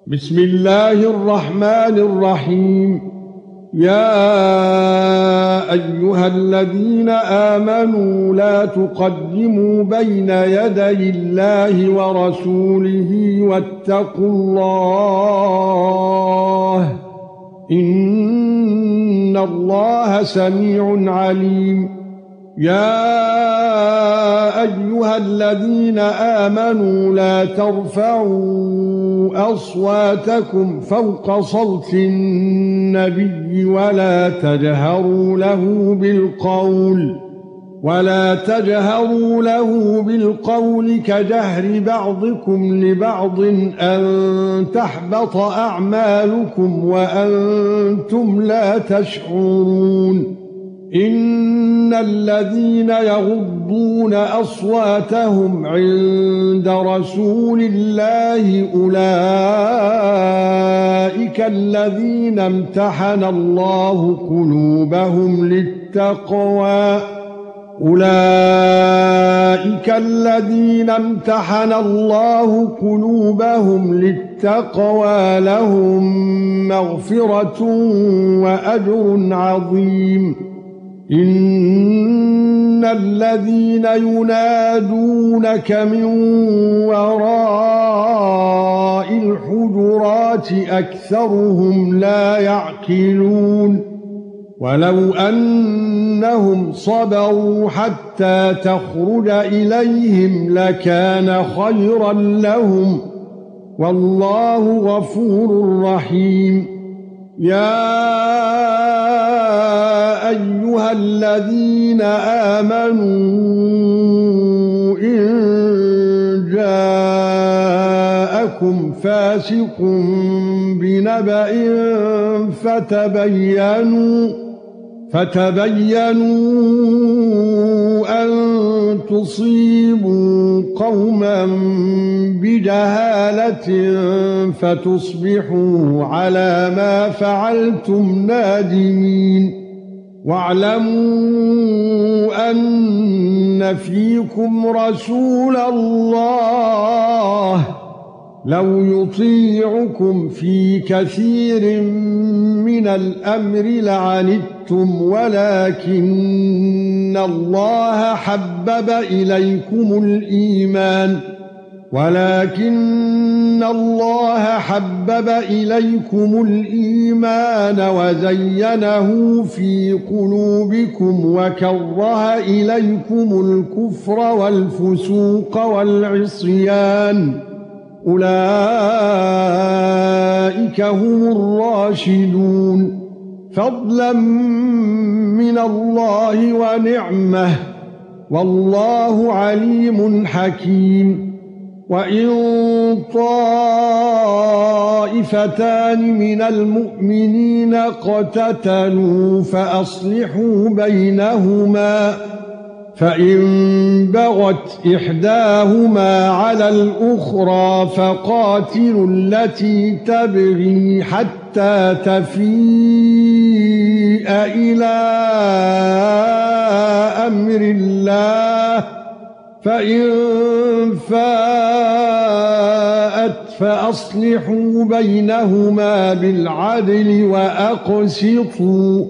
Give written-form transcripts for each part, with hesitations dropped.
بسم الله الرحمن الرحيم. يا ايها الذين امنوا لا تقدموا بين يدي الله ورسوله واتقوا الله ان الله سميع عليم. يا ايها الذين امنوا لا ترفعوا اصواتكم فوق صوت النبي ولا تجهروا له بالقول كجهر بعضكم لبعض ان تحبط اعمالكم وانتم لا تشعرون. ان الذين يغضون اصواتهم عند رسول الله اولئك الذين امتحن الله قلوبهم للتقوى لهم مغفرة واجر عظيم. ان الذين ينادونك من وراء الحجرات اكثرهم لا يعقلون. ولو انهم صبروا حتى تخرج اليهم لكان خيرا لهم والله غفور رحيم. يا ايها الذين امنوا ان جاءكم فاسق بنبأ فتبينوا ان تصيبوا قوما بجهالة فتصبحوا على ما فعلتم نادمين. واعلموا ان فيكم رسول الله لو يطيعكم في كثير من الامر لعنتم ولكن الله حبب إليكم الإيمان وزينه في قلوبكم وكره إليكم الكفر والفسوق والعصيان أولئك هم الراشدون فضلا من الله ونعمه والله عليم حكيم. وَإِن طَائِفَتَانِ مِنَ الْمُؤْمِنِينَ اقْتَتَلُوا فَأَصْلِحُوا بَيْنَهُمَا فَإِن بَغَتْ إِحْدَاهُمَا عَلَى الْأُخْرَى فَقَاتِلُوا الَّتِي تَبْغِي حَتَّى تَفِيءَ إِلَى أَمْرِ اللَّهِ فَإِن فَاءَتْ فَأَصْلِحُوا بَيْنَهُمَا بِالْعَدْلِ وَأَقْسِطُوا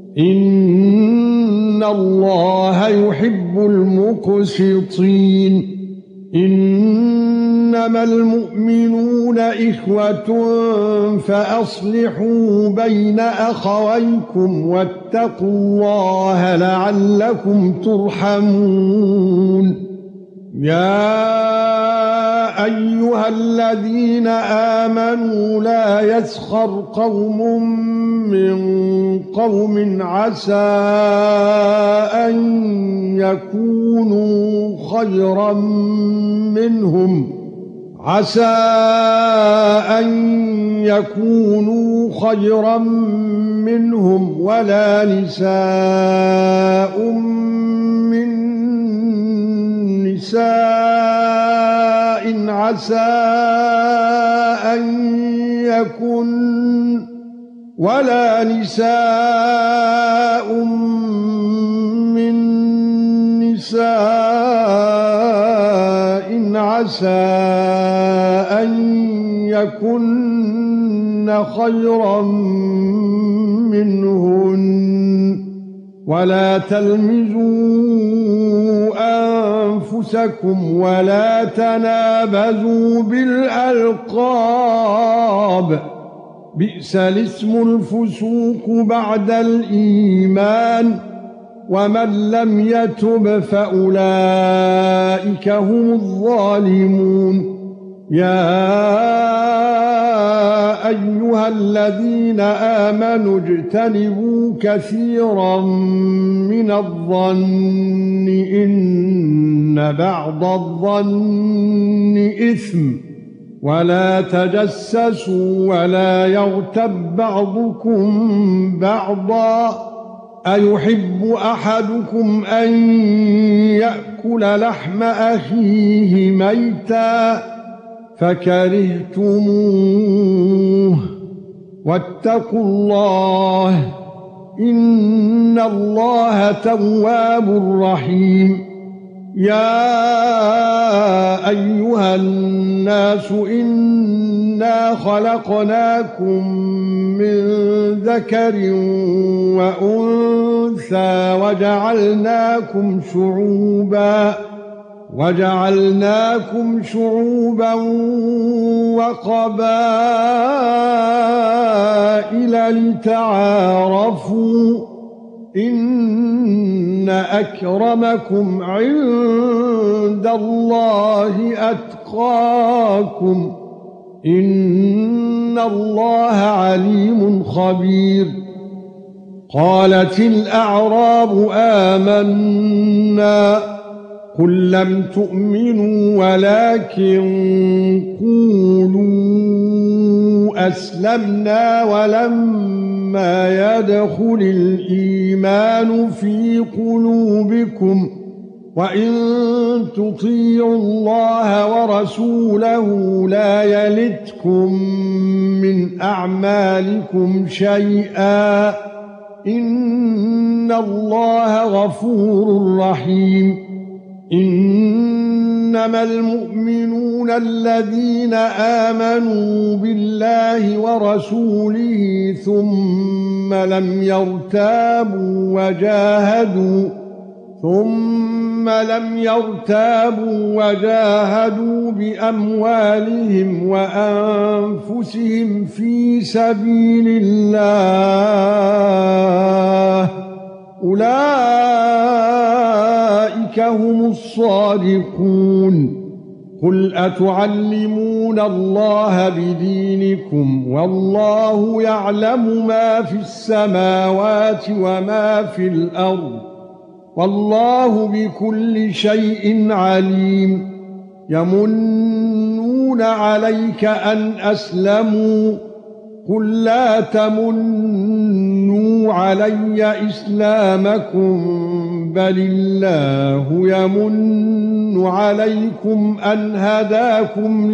إِنَّ اللَّهَ يُحِبُّ الْمُقْسِطِينَ. إِنَّمَا الْمُؤْمِنُونَ إِخْوَةٌ فَأَصْلِحُوا بَيْنَ أَخَوَيْكُمْ وَاتَّقُوا اللَّهَ لَعَلَّكُمْ تُرْحَمُونَ. يا ايها الذين امنوا لا يسخر قوم من قوم عسى ان يكونوا خيرا منهم ولا نساء من نساء عسى أن يكن خيرا منهن ولا تلمزوا انفسكم ولا تنابزوا بالالقاب بئس الاسم الفسوق بعد الايمان ومن لم يتب فاولئك هم الظالمون يا ايها الذين امنوا اجتنبوا كثيرا من الظن ان بعض الظن اثم ولا تجسسوا ولا يغتب بعضكم بعضا ايحب احدكم ان ياكل لحم اخيه ميتا فكرهتموه واتقوا الله ان الله تواب رحيم يا ايها الناس إنا خلقناكم من ذكر وانثى وجعلناكم شعوبا وقبائل لتعارفوا ان اكرمكم عند الله اتقاكم ان الله عليم خبير قالت الاعراب آمنا قل لم تؤمنوا ولكن قولوا اسلمنا ولما يدخل الايمان في قلوبكم وان تطيعوا الله ورسوله لا يلتكم من اعمالكم شيئا ان الله غفور رحيم انما المؤمنون الذين امنوا بالله ورسوله ثم لم يرتابوا وجاهدوا باموالهم وانفسهم في سبيل الله اولئك هم الصادقون قل اتعلمون الله بدينكم والله يعلم ما في السماوات وما في الارض والله بكل شيء عليم يمنون عليك ان اسلموا قل لا تمنوا علي اسلامكم بل الله يمن عليكم ان هداكم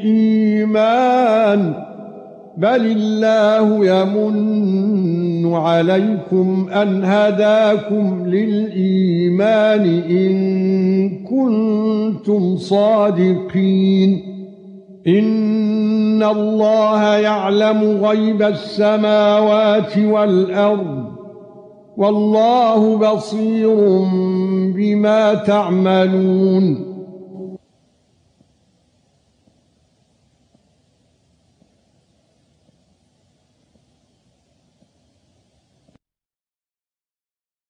للإيمان إن كنتم صادقين إن الله يعلم غيب السماوات والأرض والله بصير بما تعملون